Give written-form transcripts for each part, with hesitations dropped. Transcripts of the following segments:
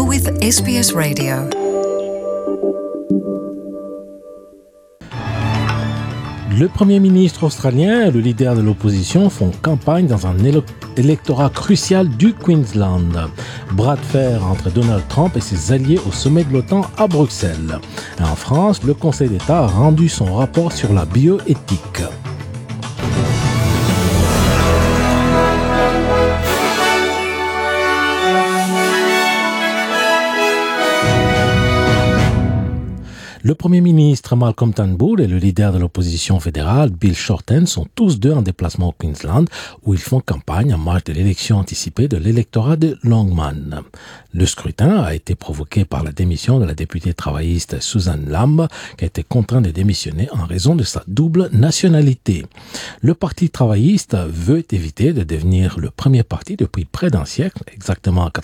with SBS Radio. Le Premier ministre australien et le leader de l'opposition font campagne dans un électorat crucial du Queensland. Bras de fer entre Donald Trump et ses alliés au sommet de l'OTAN à Bruxelles. Et en France, le Conseil d'État a rendu son rapport sur la bioéthique. Le Premier ministre Malcolm Turnbull et le leader de l'opposition fédérale Bill Shorten sont tous deux en déplacement au Queensland où ils font campagne en marge de l'élection anticipée de l'électorat de Longman. Le scrutin a été provoqué par la démission de la députée travailliste Susan Lamb qui a été contrainte de démissionner en raison de sa double nationalité. Le Parti travailliste veut éviter de devenir le premier parti depuis près d'un siècle, exactement à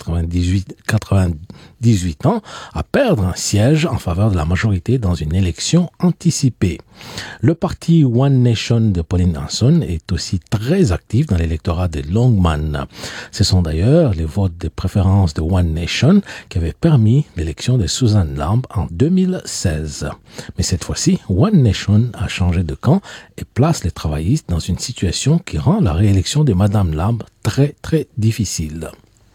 98 ans, à perdre un siège en faveur de la majorité dans une élection anticipée. Le parti One Nation de Pauline Hanson est aussi très actif dans l'électorat de Longman. Ce sont d'ailleurs les votes de préférence de One Nation qui avaient permis l'élection de Susan Lamb en 2016. Mais cette fois-ci, One Nation a changé de camp et place les travaillistes dans une situation qui rend la réélection de Madame Lamb très très difficile.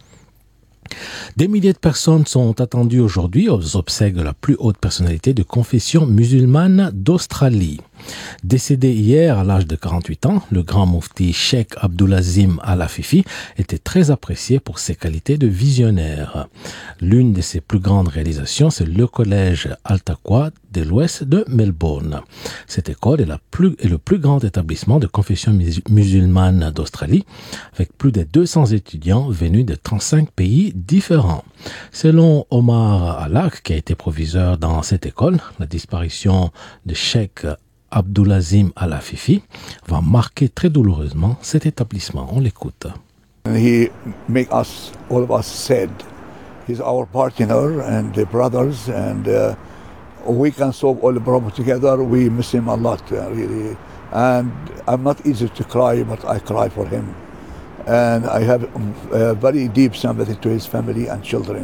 Des milliers de personnes sont attendues aujourd'hui aux obsèques de la plus haute personnalité de confession musulmane d'Australie. Décédé hier à l'âge de 48 ans, le grand moufti Cheikh Abdulazim Al-Afifi était très apprécié pour ses qualités de visionnaire. L'une de ses plus grandes réalisations, c'est le collège Al-Taqwa de l'ouest de Melbourne. Cette école est le plus grand établissement de confession musulmane d'Australie, avec plus de 200 étudiants venus de 35 pays différents. Selon Omar Alak, qui a été proviseur dans cette école, la disparition de Cheikh Abdulazim Al-Afifi va marquer très douloureusement cet établissement. On l'écoute. He make us, all of us, sad. He's our partner and brothers, and we can solve all the problems together. We miss him a lot, really. And I'm not easy to cry, but I cry for him. And I have very deep sympathy to his family and children.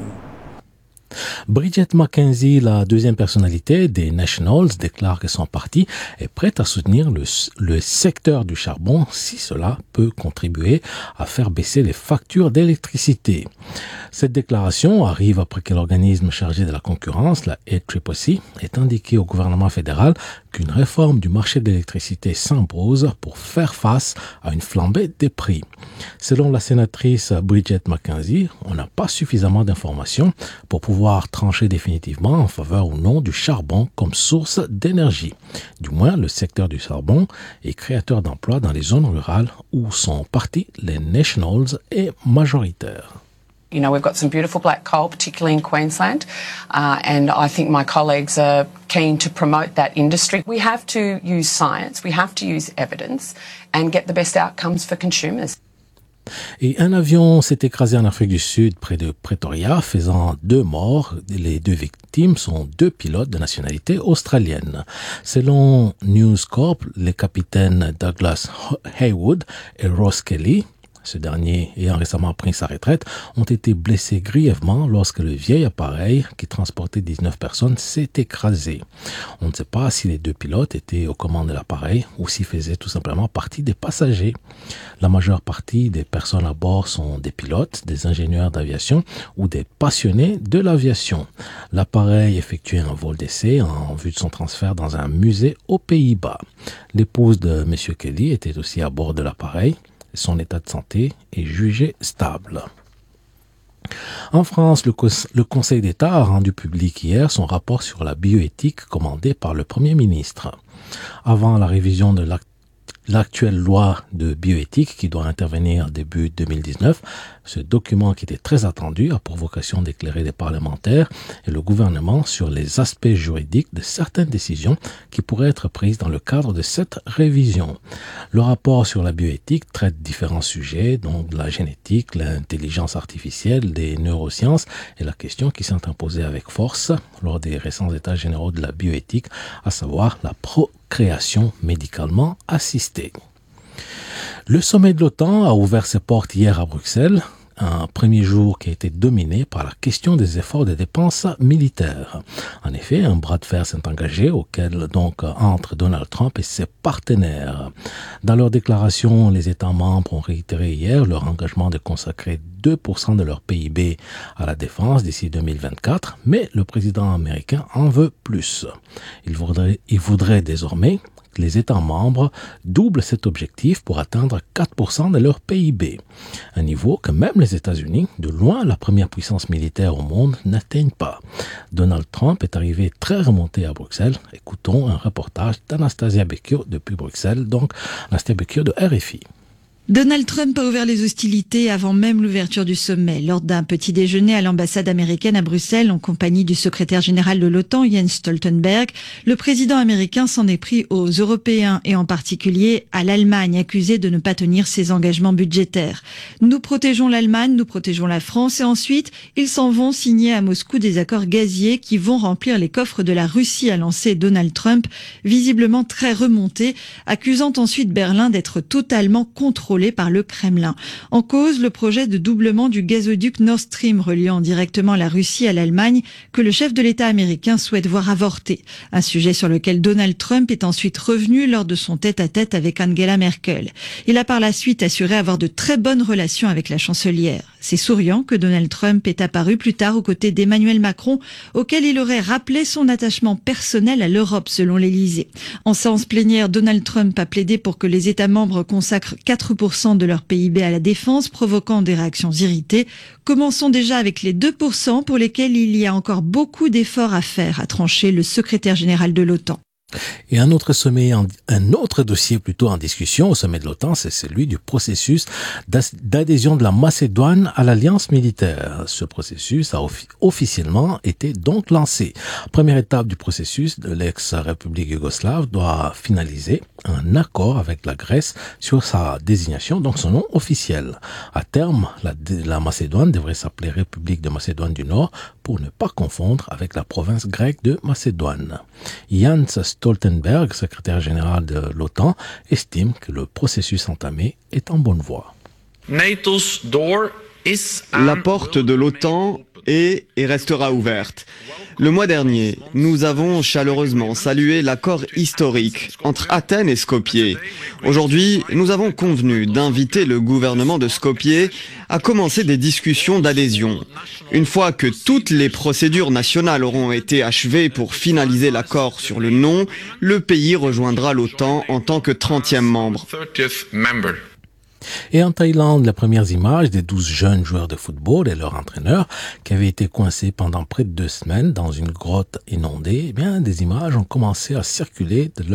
Bridget McKenzie, la deuxième personnalité des Nationals, déclare que son parti est prêt à soutenir le secteur du charbon si cela peut contribuer à faire baisser les factures d'électricité. Cette déclaration arrive après que l'organisme chargé de la concurrence, la ACCC, ait indiqué au gouvernement fédéral qu'une réforme du marché de l'électricité s'impose pour faire face à une flambée des prix. Selon la sénatrice Bridget McKenzie, on n'a pas suffisamment d'informations pour pouvoir trancher définitivement en faveur ou non du charbon comme source d'énergie. Du moins, le secteur du charbon est créateur d'emplois dans les zones rurales où son parti, les Nationals, est majoritaire. You know, we've got some beautiful black coal, particularly in Queensland, and I think my colleagues are keen to promote that industry. We have to use science, we have to use evidence and get the best outcomes for consumers. Et un avion s'est écrasé en Afrique du Sud près de Pretoria, faisant 2 morts. Les 2 victimes sont 2 pilotes de nationalité australienne. Selon News Corp, les capitaines Douglas Haywood et Ross Kelly, ce dernier ayant récemment pris sa retraite, ont été blessés grièvement lorsque le vieil appareil qui transportait 19 personnes s'est écrasé. On ne sait pas si les 2 pilotes étaient aux commandes de l'appareil ou s'ils faisaient tout simplement partie des passagers. La majeure partie des personnes à bord sont des pilotes, des ingénieurs d'aviation ou des passionnés de l'aviation. L'appareil effectuait un vol d'essai en vue de son transfert dans un musée aux Pays-Bas. L'épouse de M. Kelly était aussi à bord de l'appareil. Son état de santé est jugé stable. En France, le Conseil d'État a rendu public hier son rapport sur la bioéthique commandé par le Premier ministre. Avant la révision de l'actuelle loi de bioéthique qui doit intervenir début 2019, ce document qui était très attendu a pour vocation d'éclairer les parlementaires et le gouvernement sur les aspects juridiques de certaines décisions qui pourraient être prises dans le cadre de cette révision. Le rapport sur la bioéthique traite différents sujets, dont la génétique, l'intelligence artificielle, les neurosciences et la question qui s'est imposée avec force lors des récents états généraux de la bioéthique, à savoir la procréation médicalement assistée. Le sommet de l'OTAN a ouvert ses portes hier à Bruxelles un premier jour qui a été dominé par la question des efforts de dépenses militaires. En effet, un bras de fer s'est engagé auquel donc entre Donald Trump et ses partenaires. Dans leur déclaration, les États membres ont réitéré hier leur engagement de consacrer 2% de leur PIB à la défense d'ici 2024, mais le président américain en veut plus. Il voudrait désormais que les États membres doublent cet objectif pour atteindre 4% de leur PIB, un niveau que même les États-Unis, de loin la première puissance militaire au monde, n'atteignent pas. Donald Trump est arrivé très remonté à Bruxelles. Écoutons un reportage d'Anastasia Becchio depuis Bruxelles, donc Anastasia Becchio de RFI. Donald Trump a ouvert les hostilités avant même l'ouverture du sommet. Lors d'un petit déjeuner à l'ambassade américaine à Bruxelles, en compagnie du secrétaire général de l'OTAN, Jens Stoltenberg, le président américain s'en est pris aux Européens et en particulier à l'Allemagne, accusée de ne pas tenir ses engagements budgétaires. Nous protégeons l'Allemagne, nous protégeons la France et ensuite, ils s'en vont signer à Moscou des accords gaziers qui vont remplir les coffres de la Russie, a lancé Donald Trump, visiblement très remonté, accusant ensuite Berlin d'être totalement contrôlé par le Kremlin. En cause, le projet de doublement du gazoduc Nord Stream reliant directement la Russie à l'Allemagne que le chef de l'État américain souhaite voir avorter. Un sujet sur lequel Donald Trump est ensuite revenu lors de son tête-à-tête avec Angela Merkel. Il a par la suite assuré avoir de très bonnes relations avec la chancelière. C'est souriant que Donald Trump est apparu plus tard aux côtés d'Emmanuel Macron, auquel il aurait rappelé son attachement personnel à l'Europe, selon l'Élysée. En séance plénière, Donald Trump a plaidé pour que les États membres consacrent 4% de leur PIB à la défense, provoquant des réactions irritées. Commençons déjà avec les 2% pour lesquels il y a encore beaucoup d'efforts à faire, a tranché le secrétaire général de l'OTAN. Et un autre dossier plutôt en discussion au sommet de l'OTAN, c'est celui du processus d'adhésion de la Macédoine à l'alliance militaire. Ce processus a officiellement été donc lancé. Première étape du processus de l'ex-république yougoslave doit finaliser un accord avec la Grèce sur sa désignation, donc son nom officiel. À terme, la Macédoine devrait s'appeler République de Macédoine du Nord pour ne pas confondre avec la province grecque de Macédoine. Jens Stoltenberg, secrétaire général de l'OTAN, estime que le processus entamé est en bonne voie. La porte de l'OTAN est et restera ouverte. Le mois dernier, nous avons chaleureusement salué l'accord historique entre Athènes et Skopje. Aujourd'hui, nous avons convenu d'inviter le gouvernement de Skopje à commencer des discussions d'adhésion. Une fois que toutes les procédures nationales auront été achevées pour finaliser l'accord sur le nom, le pays rejoindra l'OTAN en tant que 30e membre. Et en Thaïlande, les premières images des 12 jeunes joueurs de football et leur entraîneur qui avaient été coincés pendant près de 2 semaines dans une grotte inondée, des images ont commencé à circuler de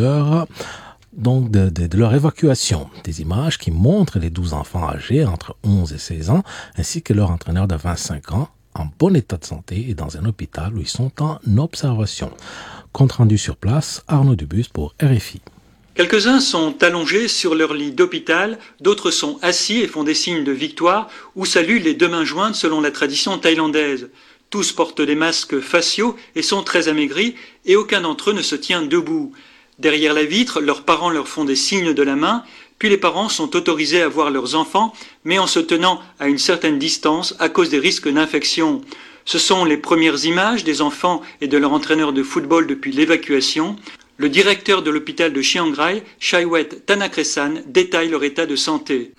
leur évacuation. Des images qui montrent les 12 enfants âgés entre 11 et 16 ans ainsi que leur entraîneur de 25 ans en bon état de santé et dans un hôpital où ils sont en observation. Compte rendu sur place, Arnaud Dubus pour RFI. Quelques-uns sont allongés sur leur lit d'hôpital, d'autres sont assis et font des signes de victoire ou saluent les 2 mains jointes selon la tradition thaïlandaise. Tous portent des masques faciaux et sont très amaigris et aucun d'entre eux ne se tient debout. Derrière la vitre, leurs parents leur font des signes de la main, puis les parents sont autorisés à voir leurs enfants, mais en se tenant à une certaine distance à cause des risques d'infection. Ce sont les premières images des enfants et de leur entraîneur de football depuis l'évacuation. Le directeur de l'hôpital de Chiang Rai, Chaiwet Tanakresan, détaille leur état de santé.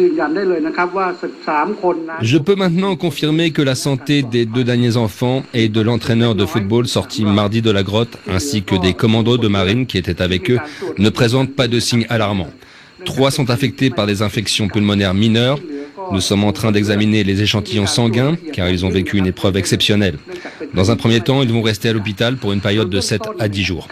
Je peux maintenant confirmer que la santé des 2 derniers enfants et de l'entraîneur de football sorti mardi de la grotte, ainsi que des commandos de marine qui étaient avec eux, ne présente pas de signes alarmants. 3 sont affectés par des infections pulmonaires mineures. Nous sommes en train d'examiner les échantillons sanguins car ils ont vécu une épreuve exceptionnelle. Dans un premier temps, ils vont rester à l'hôpital pour une période de 7 à 10 jours.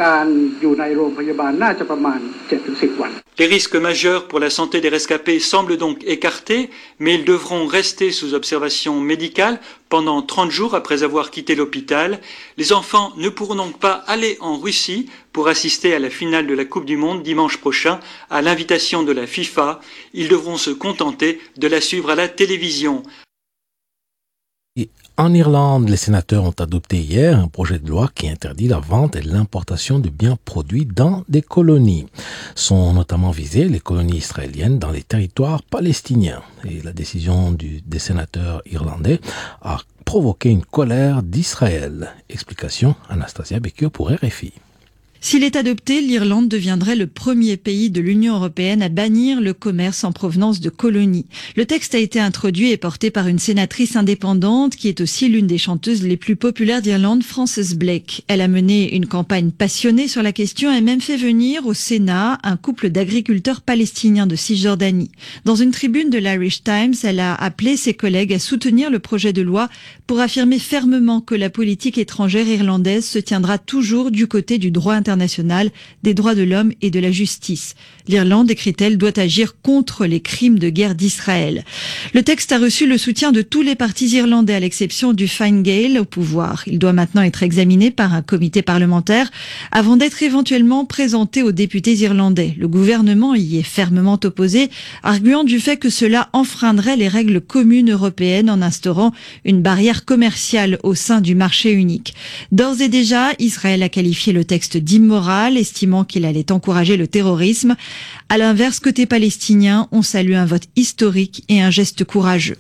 Les risques majeurs pour la santé des rescapés semblent donc écartés, mais ils devront rester sous observation médicale pendant 30 jours après avoir quitté l'hôpital. Les enfants ne pourront donc pas aller en Russie pour assister à la finale de la Coupe du Monde dimanche prochain à l'invitation de la FIFA. Ils devront se contenter de la suivre à la télévision. Et en Irlande, les sénateurs ont adopté hier un projet de loi qui interdit la vente et l'importation de biens produits dans des colonies. Sont notamment visées les colonies israéliennes dans les territoires palestiniens. Et la décision des sénateurs irlandais a provoqué une colère d'Israël. Explication, Anastasia Becker pour RFI. S'il est adopté, l'Irlande deviendrait le premier pays de l'Union européenne à bannir le commerce en provenance de colonies. Le texte a été introduit et porté par une sénatrice indépendante qui est aussi l'une des chanteuses les plus populaires d'Irlande, Frances Blake. Elle a mené une campagne passionnée sur la question et même fait venir au Sénat un couple d'agriculteurs palestiniens de Cisjordanie. Dans une tribune de l'Irish Times, elle a appelé ses collègues à soutenir le projet de loi pour affirmer fermement que la politique étrangère irlandaise se tiendra toujours du côté du droit international, des droits de l'homme et de la justice. L'Irlande, écrit-elle, doit agir contre les crimes de guerre d'Israël. Le texte a reçu le soutien de tous les partis irlandais à l'exception du Fine Gael au pouvoir. Il doit maintenant être examiné par un comité parlementaire avant d'être éventuellement présenté aux députés irlandais. Le gouvernement y est fermement opposé, arguant du fait que cela enfreindrait les règles communes européennes en instaurant une barrière commerciale au sein du marché unique. D'ores et déjà, Israël a qualifié le texte d'immoral, estimant qu'il allait encourager le terrorisme. À l'inverse, côté palestinien, on salue un vote historique et un geste courageux.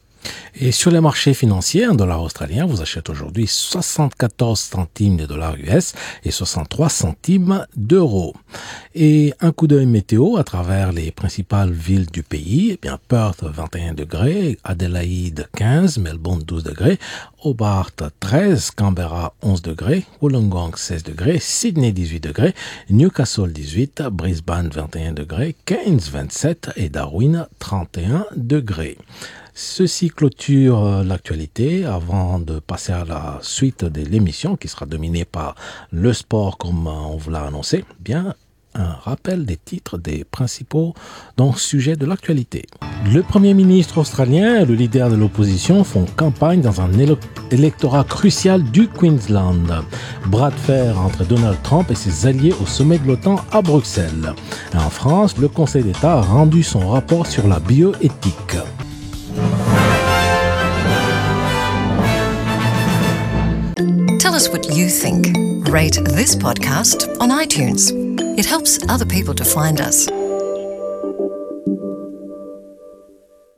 Et sur les marchés financiers, un dollar australien vous achète aujourd'hui 74 centimes de dollars US et 63 centimes d'euros. Et un coup d'œil météo à travers les principales villes du pays. Eh bien, Perth 21 degrés, Adélaïde 15, Melbourne 12 degrés, Hobart 13, Canberra 11 degrés, Wollongong 16 degrés, Sydney 18 degrés, Newcastle 18, Brisbane 21 degrés, Cairns 27 et Darwin 31 degrés. Ceci clôture l'actualité avant de passer à la suite de l'émission qui sera dominée par le sport comme on vous l'a annoncé. Bien, un rappel des titres des principaux sujets de l'actualité. Le Premier ministre australien et le leader de l'opposition font campagne dans un électorat crucial du Queensland. Bras de fer entre Donald Trump et ses alliés au sommet de l'OTAN à Bruxelles. Et en France, le Conseil d'État a rendu son rapport sur la bioéthique. Tell us what you think. Rate this podcast on iTunes. It helps other people to find us.